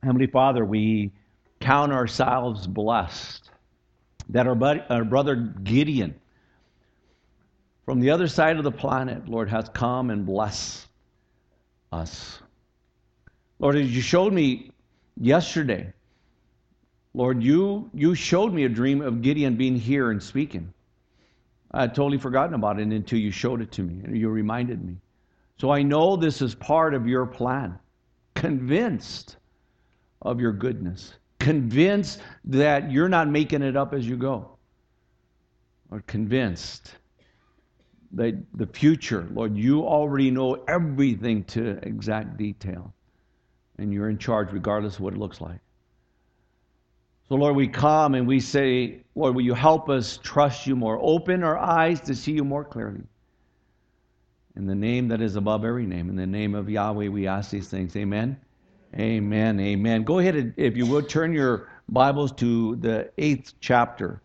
Heavenly Father, we count ourselves blessed that our brother Gideon from the other side of the planet, Lord, has come and blessed us. Lord, as you showed me yesterday, Lord, you showed me a dream of Gideon being here and speaking. I had totally forgotten about it until you showed it to me and you reminded me. So I know this is part of your plan. Convinced of your goodness. Convinced that you're not making it up as you go. Or convinced that the future, Lord, you already know everything to exact detail. And you're in charge regardless of what it looks like. So, Lord, we come and we say, Lord, will you help us trust you more? Open our eyes to see you more clearly. In the name that is above every name, in the name of Yahweh, we ask these things. Amen. Amen. Amen. Go ahead and, if you would, turn your Bibles to the 8th chapter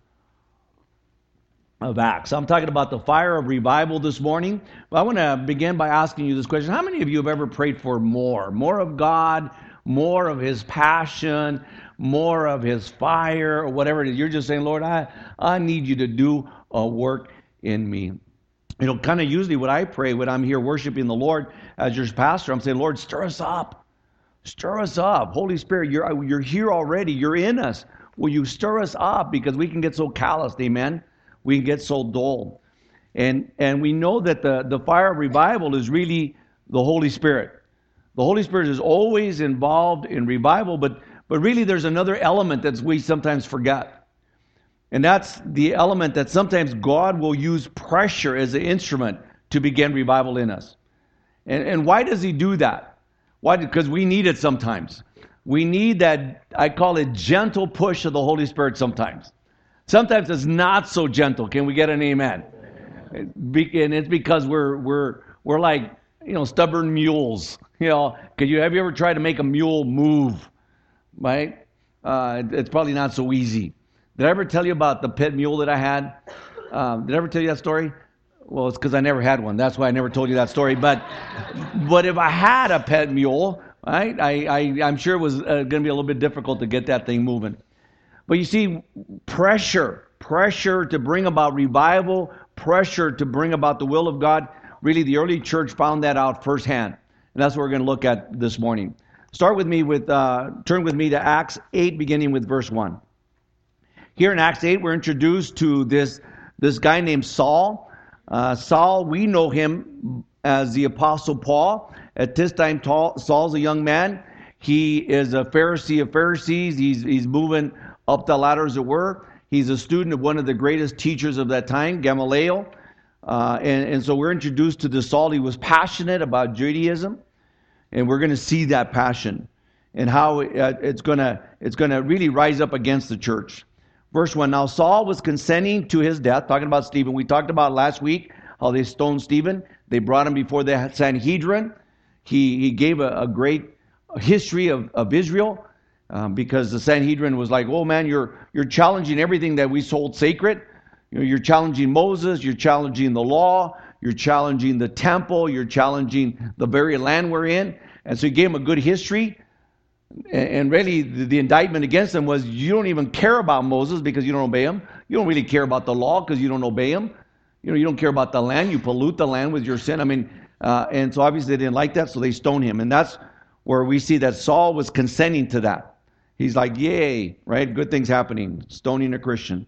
of Acts. I'm talking about the fire of revival this morning. But I want to begin by asking you this question. How many of you have ever prayed for more? More of God, more of His passion, more of His fire, or whatever it is. You're just saying, Lord, I need you to do a work in me. You know, kind of usually what I pray when I'm here worshiping the Lord as your pastor, I'm saying, Lord, stir us up. Stir us up. Holy Spirit, you're here already. You're in us. Will you stir us up? Because we can get so calloused, amen? We can get so dull. And we know that the fire of revival is really the Holy Spirit. The Holy Spirit is always involved in revival, but really there's another element that we sometimes forget. And that's the element that sometimes God will use pressure as an instrument to begin revival in us. And why does He do that? Why? Because we need it sometimes. We need that, I call it gentle push of the Holy Spirit sometimes. Sometimes it's not so gentle. Can we get an amen? And it's because we're like, stubborn mules. Have you ever tried to make a mule move? Right? It's probably not so easy. Did I ever tell you about the pet mule that I had? Did I ever tell you that story? Well, it's because I never had one. That's why I never told you that story. But if I had a pet mule, right, I'm sure it was going to be a little bit difficult to get that thing moving. But you see, pressure to bring about revival, pressure to bring about the will of God. Really, the early church found that out firsthand. And that's what we're going to look at this morning. Turn with me to Acts 8, beginning with verse 1. Here in Acts 8, we're introduced to this guy named Saul. Saul, we know him as the Apostle Paul. At this time, Saul's a young man. He is a Pharisee of Pharisees. He's moving up the ladder, as it were. He's a student of one of the greatest teachers of that time, Gamaliel. And so we're introduced to this Saul. He was passionate about Judaism. And we're going to see that passion and how it's going to really rise up against the church. Verse 1, now Saul was consenting to his death, talking about Stephen. We talked about last week how they stoned Stephen. They brought him before the Sanhedrin. He gave a great history of Israel because the Sanhedrin was like, oh man, you're challenging everything that we hold sacred. You're challenging Moses, you're challenging the law, you're challenging the temple, you're challenging the very land we're in. And so he gave him a good history. And really, the indictment against him was, you don't even care about Moses because you don't obey him. You don't really care about the law because you don't obey him. You don't care about the land. You pollute the land with your sin. And so obviously they didn't like that, so they stoned him. And that's where we see that Saul was consenting to that. He's like, yay, right? Good things happening, stoning a Christian.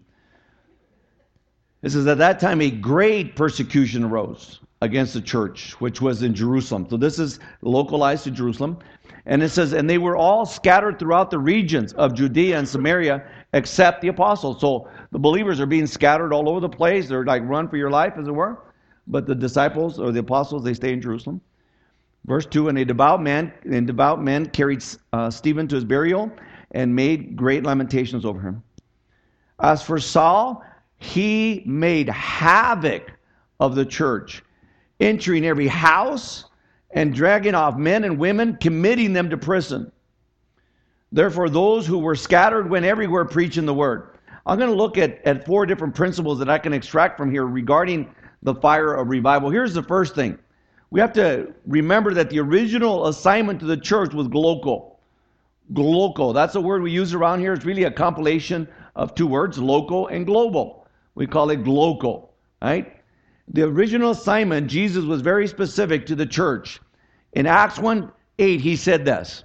It says, at that time, a great persecution arose against the church, which was in Jerusalem. So this is localized to Jerusalem. And it says, and they were all scattered throughout the regions of Judea and Samaria, except the apostles. So the believers are being scattered all over the place. They're like, run for your life, as it were. But the disciples, or the apostles, they stay in Jerusalem. Verse 2, and devout men carried Stephen to his burial and made great lamentations over him. As for Saul, he made havoc of the church, entering every house and dragging off men and women, committing them to prison. Therefore, those who were scattered went everywhere preaching the word. I'm going to look at 4 different principles that I can extract from here regarding the fire of revival. Here's the first thing. We have to remember that the original assignment to the church was local. Gloco. That's a word we use around here. It's really a compilation of two words, loco and global. We call it gloco, right? The original assignment, Jesus was very specific to the church. In Acts 1:8, he said this.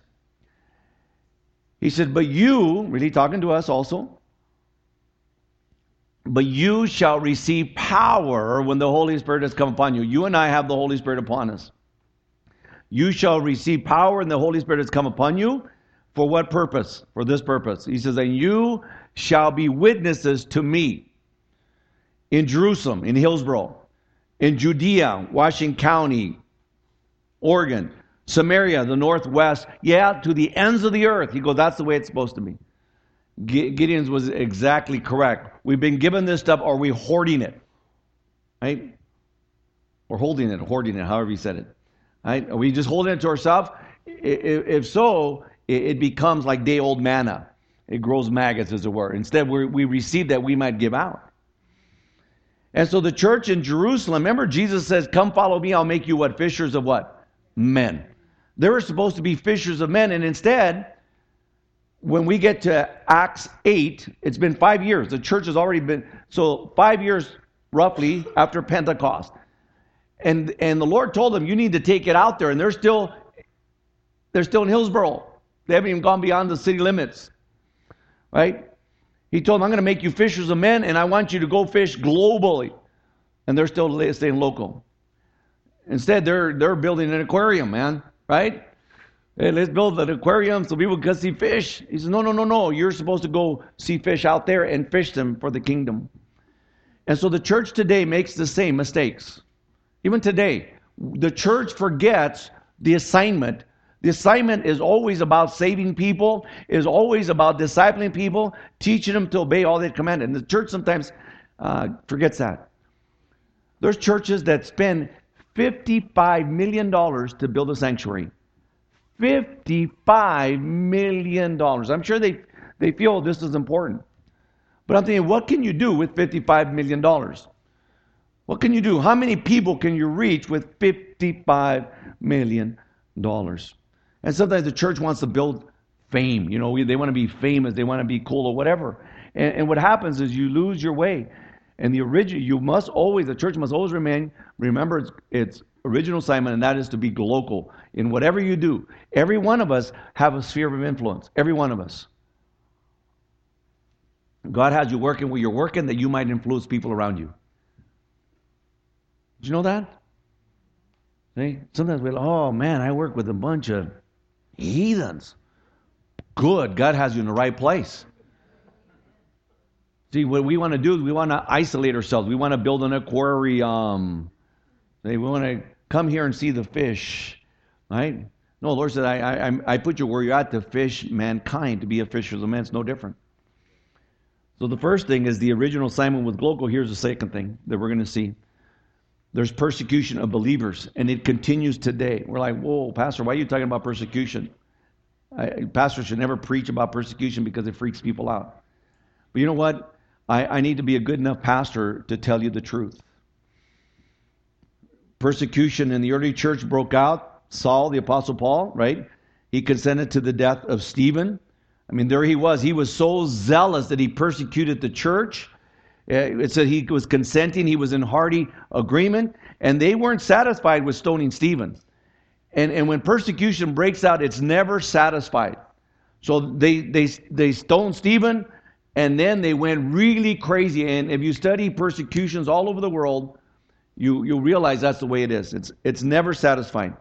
He said, but you, really talking to us also, but you shall receive power when the Holy Spirit has come upon you. You and I have the Holy Spirit upon us. You shall receive power when the Holy Spirit has come upon you. For what purpose? For this purpose. He says, and you shall be witnesses to me in Jerusalem, in Hillsborough, in Judea, Washington County, Oregon, Samaria, the Northwest, to the ends of the earth. He goes, that's the way it's supposed to be. Gideon's was exactly correct. We've been given this stuff, or we're hoarding it. Right? Or holding it, however you said it. Right? Are we just holding it to ourselves? If so, it becomes like day-old manna. It grows maggots, as it were. Instead, we receive that we might give out. And so the church in Jerusalem, remember Jesus says, come follow me, I'll make you what? Fishers of what? Men. They were supposed to be fishers of men, and instead, when we get to Acts 8, it's been 5 years. The church has already been, 5 years roughly after Pentecost. And the Lord told them, you need to take it out there. And they're still in Hillsborough. They haven't even gone beyond the city limits. Right? He told them, I'm going to make you fishers of men, and I want you to go fish globally. And they're still staying local. Instead, they're building an aquarium, man. Right? Hey, let's build an aquarium so people can see fish. He says, no. You're supposed to go see fish out there and fish them for the kingdom. And so the church today makes the same mistakes. Even today, the church forgets the assignment. The assignment is always about saving people, is always about discipling people, teaching them to obey all they're commanded. And the church sometimes forgets that. There's churches that spend $55 million to build a sanctuary. $55 million. I'm sure they feel this is important. But I'm thinking, what can you do with $55 million? What can you do? How many people can you reach with $55 million? And sometimes the church wants to build fame. You know, they want to be famous. They want to be cool or whatever. And what happens is you lose your way. And the church must always remember its original assignment, and that is to be local. In whatever you do, every one of us have a sphere of influence. Every one of us. God has you working where you're working that you might influence people around you. Did you know that? See? Sometimes we're like, oh man, I work with a bunch of heathens. Good. God has you in the right place. See, what we want to do is we want to isolate ourselves. We want to build an aquarium. We want to come here and see the fish. Right? No, the Lord said, I put you where you're at to fish mankind, to be a fisher of men. It's no different. So the first thing is the original assignment with Gloco. Here's the second thing that we're going to see. There's persecution of believers, and it continues today. We're like, whoa, Pastor, why are you talking about persecution? Pastors should never preach about persecution because it freaks people out. But you know what? I need to be a good enough pastor to tell you the truth. Persecution in the early church broke out. Saul, the Apostle Paul, right? He consented to the death of Stephen. I mean, there he was. He was so zealous that he persecuted the church. It said he was consenting. He was in hearty agreement. And they weren't satisfied with stoning Stephen. And when persecution breaks out, it's never satisfied. So they stoned Stephen, and then they went really crazy. And if you study persecutions all over the world, you'll realize that's the way it is. It's never satisfying.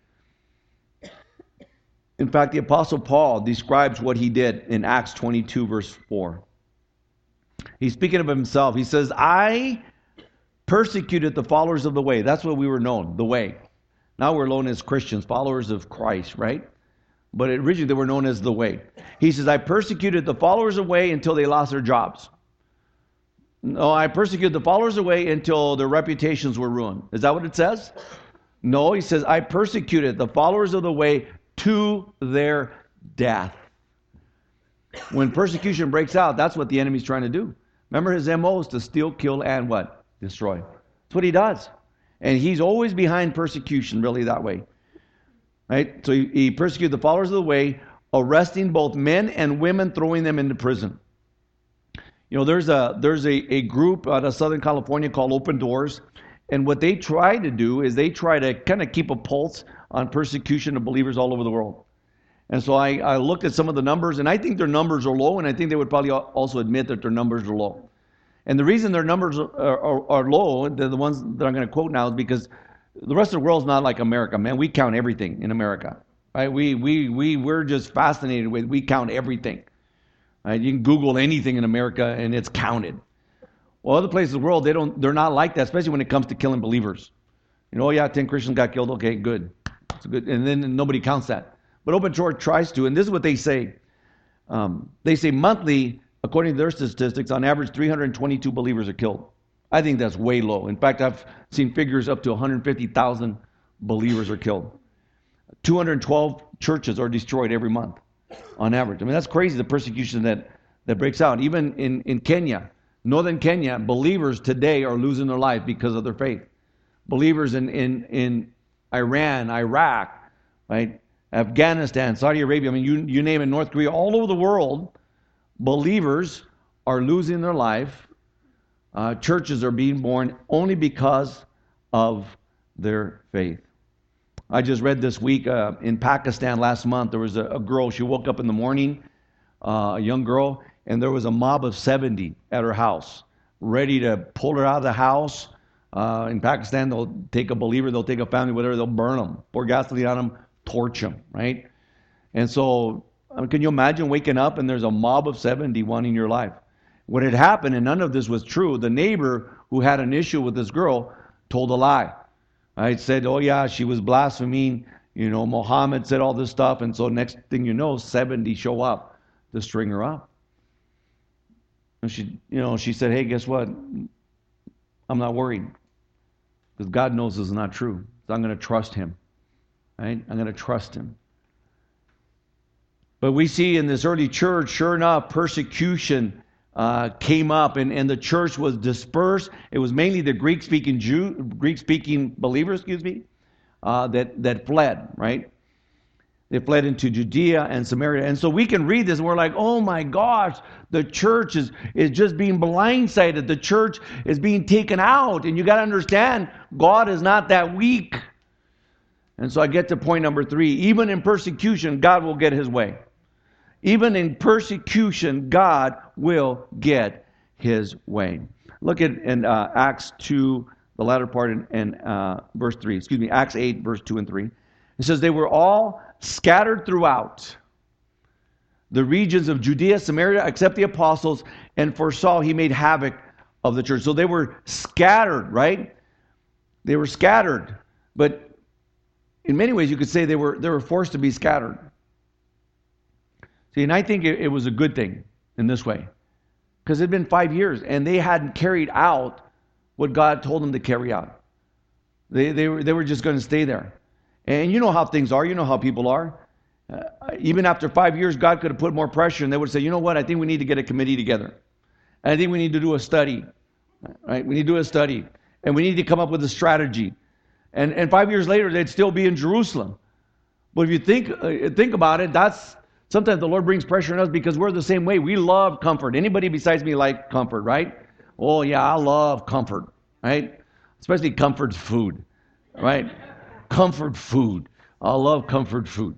In fact, the Apostle Paul describes what he did in Acts 22, verse 4. He's speaking of himself. He says, I persecuted the followers of the way. That's what we were known, the way. Now we're known as Christians, followers of Christ, right? But originally they were known as the way. He says, I persecuted the followers of the way until they lost their jobs. No, I persecuted the followers of the way until their reputations were ruined. Is that what it says? No, he says, I persecuted the followers of the way to their death. When persecution breaks out, that's what the enemy's trying to do. Remember, his MO is to steal, kill, and what? Destroy. That's what he does. And he's always behind persecution, really, that way. Right? So he persecuted the followers of the way arresting both men and women, throwing them into prison. There's a group out of Southern California called Open Doors, and what they try to do is they try to kind of keep a pulse on persecution of believers all over the world. And so I looked at some of the numbers, and I think their numbers are low, and I think they would probably also admit that their numbers are low. And the reason their numbers are low, the ones that I'm going to quote now, is because the rest of the world is not like America, man. We count everything in America, right? We're just fascinated with, we count everything. Right? You can Google anything in America, and it's counted. Well, other places in the world, they're not like that, especially when it comes to killing believers. 10 Christians got killed. Okay, good. It's good. And then nobody counts that. But Open Doors tries to, and this is what they say. They say monthly, according to their statistics, on average, 322 believers are killed. I think that's way low. In fact, I've seen figures up to 150,000 believers are killed. 212 churches are destroyed every month, on average. I mean, that's crazy, the persecution that breaks out. Even in Kenya, northern Kenya, believers today are losing their life because of their faith. Believers in Iran, Iraq, right? Afghanistan, Saudi Arabia, I mean, you name it, North Korea, all over the world, believers are losing their life. Churches are being born only because of their faith. I just read this week in Pakistan last month, there was a girl, she woke up in the morning, a young girl, and there was a mob of 70 at her house, ready to pull her out of the house. In Pakistan, they'll take a believer, they'll take a family, whatever, they'll burn them, pour gasoline on them, torch them, right? And so, can you imagine waking up and there's a mob of 70 wanting your life? What had happened, and none of this was true, the neighbor who had an issue with this girl told a lie. I said, oh yeah, she was blaspheming, Muhammad said all this stuff, and so next thing you know, 70 show up to string her up. And she said, hey, guess what? I'm not worried, because God knows this is not true. So I'm going to trust him. Right? I'm going to trust him. But we see in this early church, sure enough, persecution came up, and the church was dispersed. It was mainly the Greek-speaking believers, that fled, right? They fled into Judea and Samaria. And so we can read this and we're like, oh my gosh, the church is just being blindsided. The church is being taken out. And you got to understand, God is not that weak. And so I get to point number 3. Even in persecution, God will get his way. Even in persecution, God will get his way. Look at in Acts 2, the latter part in verse 3. Acts 8, verse 2 and 3. It says, they were all scattered throughout the regions of Judea, Samaria, except the apostles, and for Saul he made havoc of the church. So they were scattered, right? They were scattered. But in many ways you could say they were forced to be scattered. See, and I think it was a good thing in this way. Because it had been 5 years and they hadn't carried out what God told them to carry out. They were just going to stay there. And you know how things are. You know how people are. Even after 5 years, God could have put more pressure, and they would say, you know what, I think we need to get a committee together. And I think we need to do a study. Right? We need to do a study. And we need to come up with a strategy. And 5 years later, they'd still be in Jerusalem. But if you think about it, that's sometimes the Lord brings pressure on us because we're the same way. We love comfort. Anybody besides me like comfort, right? Oh, yeah, I love comfort, right? Especially comfort food, right? Comfort food. I love comfort food.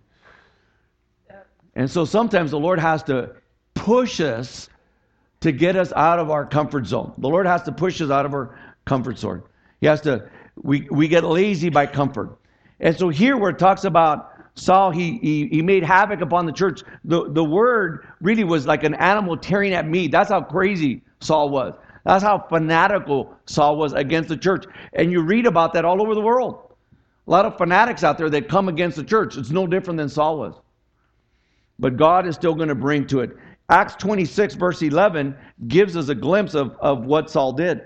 And so sometimes the Lord has to push us to get us out of our comfort zone. The Lord has to push us out of our comfort zone. He has to, we get lazy by comfort. And so here where it talks about Saul, he made havoc upon the church. The word really was like an animal tearing at meat. That's how crazy Saul was. That's how fanatical Saul was against the church. And you read about that all over the world. A lot of fanatics out there that come against the church. It's no different than Saul was. But God is still going to bring to it. Acts 26, verse 11, gives us a glimpse of what Saul did.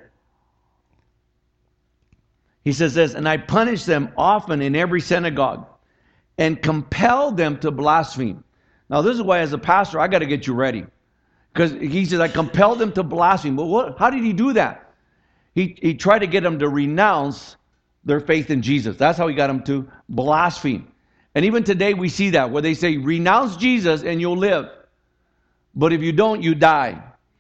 He says this, and I punished them often in every synagogue and compelled them to blaspheme. Now, this is why, as a pastor, I got to get you ready. Because he says, I compelled them to blaspheme. But how did he do that? He tried to get them to renounce their faith in Jesus. That's how he got them to blaspheme. And even today we see that, where they say, renounce Jesus and you'll live. But if you don't, you die.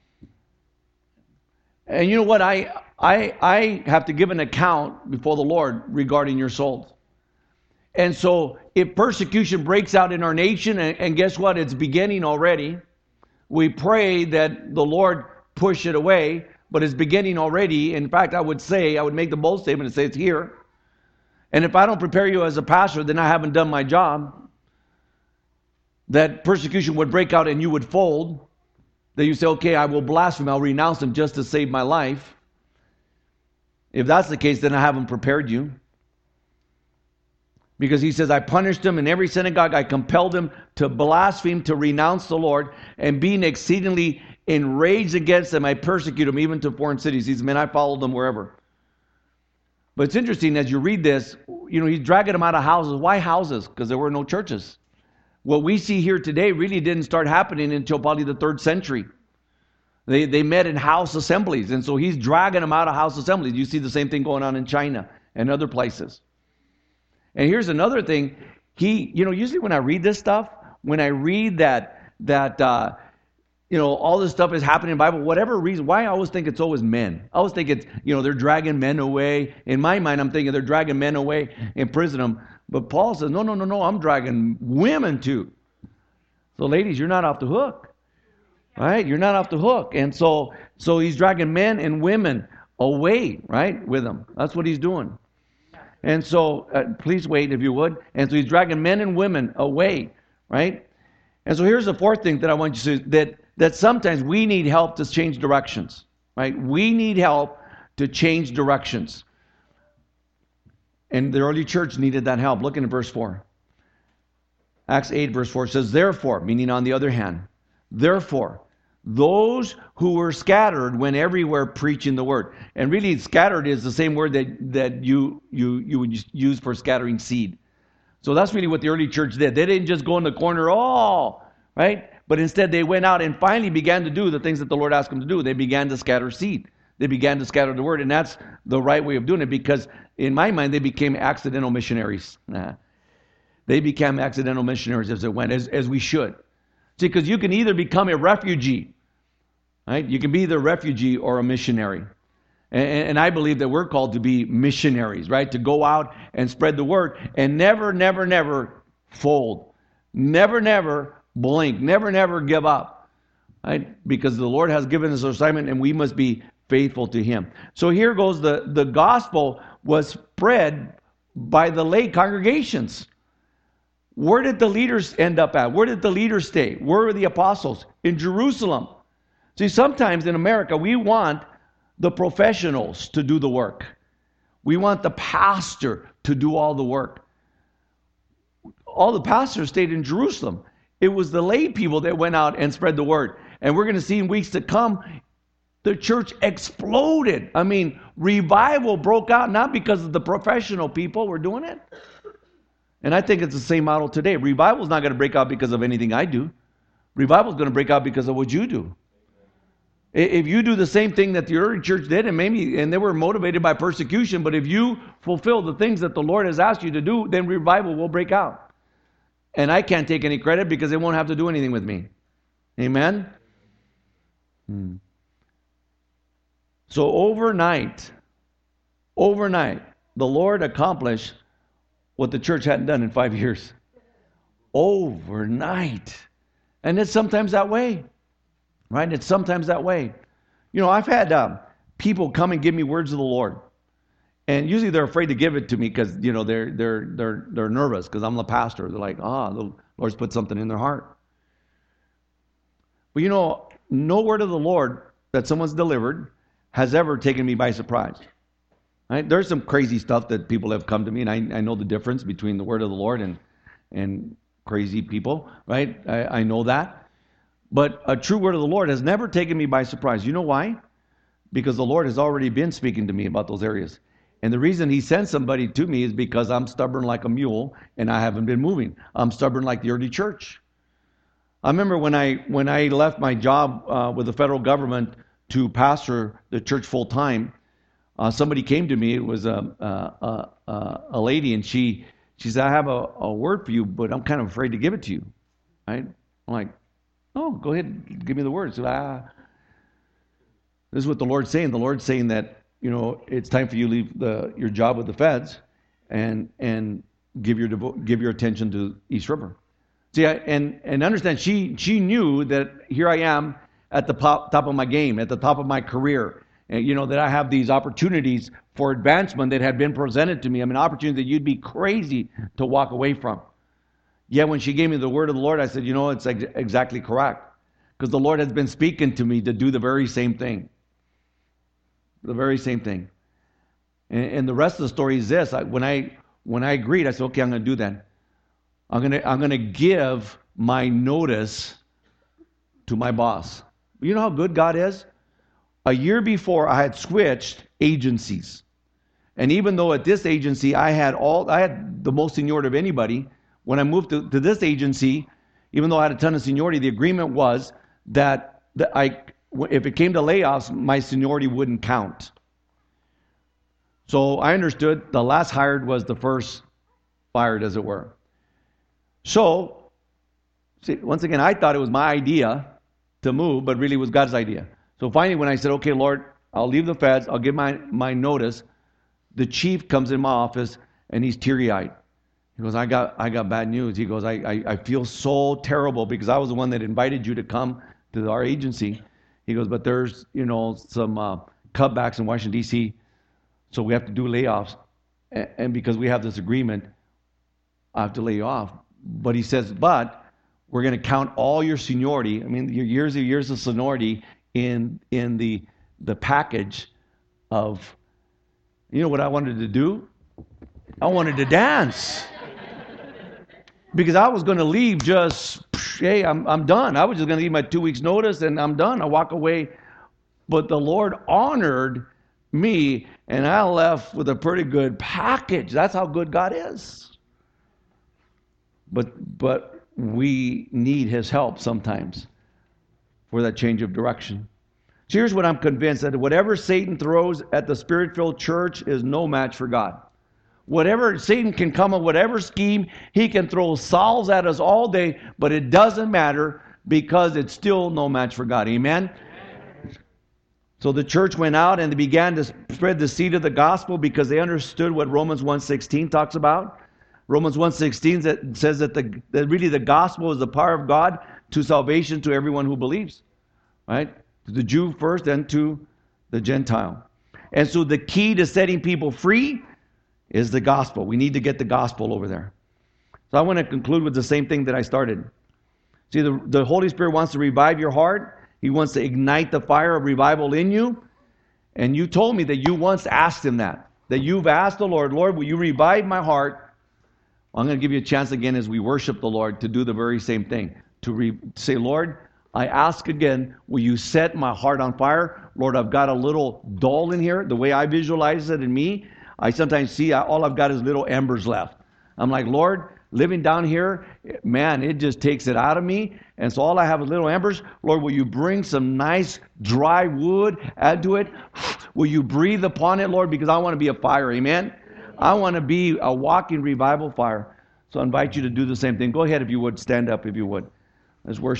And you know what? I have to give an account before the Lord regarding your souls. And so if persecution breaks out in our nation, and guess what? It's beginning already. We pray that the Lord push it away, but it's beginning already. In fact, I would make the bold statement and say it's here. And if I don't prepare you as a pastor, then I haven't done my job. That persecution would break out and you would fold. That you say, okay, I will blaspheme, I'll renounce him just to save my life. If that's the case, then I haven't prepared you. Because he says, I punished him in every synagogue. I compelled him to blaspheme, to renounce the Lord. And being exceedingly enraged against them, I persecute them even to foreign cities. He says, man, I followed them wherever. But it's interesting, as you read this, he's dragging them out of houses. Why houses? Because there were no churches. What we see here today really didn't start happening until probably the 3rd century. They met in house assemblies. And so he's dragging them out of house assemblies. You see the same thing going on in China and other places. And here's another thing. Usually when I read this stuff, when I read that all this stuff is happening in the Bible, whatever reason, why I always think it's always men. I always think it's, they're dragging men away. In my mind, I'm thinking they're dragging men away and prison them. But Paul says, no, I'm dragging women too. So ladies, you're not off the hook. Right? You're not off the hook. And so he's dragging men and women away, right, with him. That's what he's doing. And so, please wait if you would. And so he's dragging men and women away, right? And so here's the 4th thing that I want you to see, that sometimes we need help to change directions, right? We need help to change directions. And the early church needed that help. Look in verse 4. Acts 8, verse 4 says, therefore, meaning on the other hand, therefore, those who were scattered went everywhere preaching the word. And really, scattered is the same word that you would use for scattering seed. So that's really what the early church did. They didn't just go in the corner, right? But instead, they went out and finally began to do the things that the Lord asked them to do. They began to scatter seed. They began to scatter the word. And that's the right way of doing it, because in my mind, they became accidental missionaries. They became accidental missionaries as it went, as we should. See, because you can either become a refugee, right? You can be either a refugee or a missionary. And I believe that we're called to be missionaries, right? To go out and spread the word and never, never, never fold. Never, never blink. Never, never give up, right? Because the Lord has given us an assignment and we must be faithful to him. So here goes the gospel was spread by the lay congregations. Where did the leaders end up at? Where did the leaders stay? Where were the apostles? In Jerusalem. See, sometimes in America, we want the professionals to do the work. We want the pastor to do all the work. All the pastors stayed in Jerusalem. It was the lay people that went out and spread the word. And we're going to see in weeks to come, the church exploded. I mean, revival broke out, not because of the professional people were doing it. And I think it's the same model today. Revival is not going to break out because of anything I do. Revival is going to break out because of what you do. If you do the same thing that the early church did, and they were motivated by persecution, but if you fulfill the things that the Lord has asked you to do, then revival will break out. And I can't take any credit because they won't have to do anything with me. Amen? So overnight, the Lord accomplished what the church hadn't done in 5 years. Overnight. And it's sometimes that way. Right? It's sometimes that way. I've had people come and give me words of the Lord. And usually they're afraid to give it to me because, they're nervous because I'm the pastor. They're like, the Lord's put something in their heart. But no word of the Lord that someone's delivered has ever taken me by surprise. Right? There's some crazy stuff that people have come to me, and I know the difference between the word of the Lord and crazy people, right? I know that. But a true word of the Lord has never taken me by surprise. You know why? Because the Lord has already been speaking to me about those areas. And the reason he sent somebody to me is because I'm stubborn like a mule and I haven't been moving. I'm stubborn like the early church. I remember when I left my job with the federal government to pastor the church full time, somebody came to me. It was a lady, and she She said, I have a word for you, but I'm kind of afraid to give it to you. Right? I'm like, oh, go ahead, give me the words. This is what the Lord's saying. The Lord's saying that, it's time for you to leave your job with the feds and give your attention to East River. See, and understand, she knew that here I am at the top of my game, at the top of my career, and that I have these opportunities for advancement that had been presented to me. I mean, opportunity that you'd be crazy to walk away from. Yet when she gave me the word of the Lord, I said, it's exactly correct, because the Lord has been speaking to me to do the very same thing. The very same thing. And the rest of the story is this: when I agreed, I said, okay, I'm going to do that. I'm going to give my notice to my boss. You know how good God is? A year before, I had switched agencies. And even though at this agency I had the most seniority of anybody, when I moved to this agency, even though I had a ton of seniority, the agreement was that if it came to layoffs, my seniority wouldn't count. So I understood the last hired was the first fired, as it were. So, see, once again, I thought it was my idea to move, but really it was God's idea. So finally, when I said, okay, Lord, I'll leave the feds, I'll give my notice, the chief comes in my office and he's teary-eyed. He goes, I got bad news. He goes, I feel so terrible because I was the one that invited you to come to our agency. He goes, but there's, some cutbacks in Washington, D.C., so we have to do layoffs. And because we have this agreement, I have to lay you off. But he says, but we're going to count all your seniority. I mean, your years of seniority in the package of, what I wanted to do? I wanted to dance. Because I was going to leave hey, I'm done. I was just going to leave my 2 weeks notice and I'm done. I walk away. But the Lord honored me and I left with a pretty good package. That's how good God is. But we need His help sometimes for that change of direction. So here's what I'm convinced, that whatever Satan throws at the Spirit-filled church is no match for God. Whatever Satan can come up, whatever scheme, he can throw solves at us all day, but it doesn't matter because it's still no match for God. Amen? So the church went out and they began to spread the seed of the gospel because they understood what Romans 1:16 talks about. Romans 1:16 says that really the gospel is the power of God to salvation to everyone who believes. Right? To the Jew first and to the Gentile. And so the key to setting people free is the gospel. We need to get the gospel over there. So I want to conclude with the same thing that I started. See, the Holy Spirit wants to revive your heart. He wants to ignite the fire of revival in you. And you told me that you once asked Him that you've asked the Lord, Lord, will you revive my heart? Well, I'm going to give you a chance again as we worship the Lord to do the very same thing. To say, Lord, I ask again, will you set my heart on fire? Lord, I've got a little dull in here. The way I visualize it in me, I sometimes see all I've got is little embers left. I'm like, Lord, living down here, man, it just takes it out of me. And so all I have is little embers. Lord, will you bring some nice dry wood, add to it? Will you breathe upon it, Lord? Because I want to be a fire, amen? I want to be a walking revival fire. So I invite you to do the same thing. Go ahead if you would, stand up if you would. Let's worship.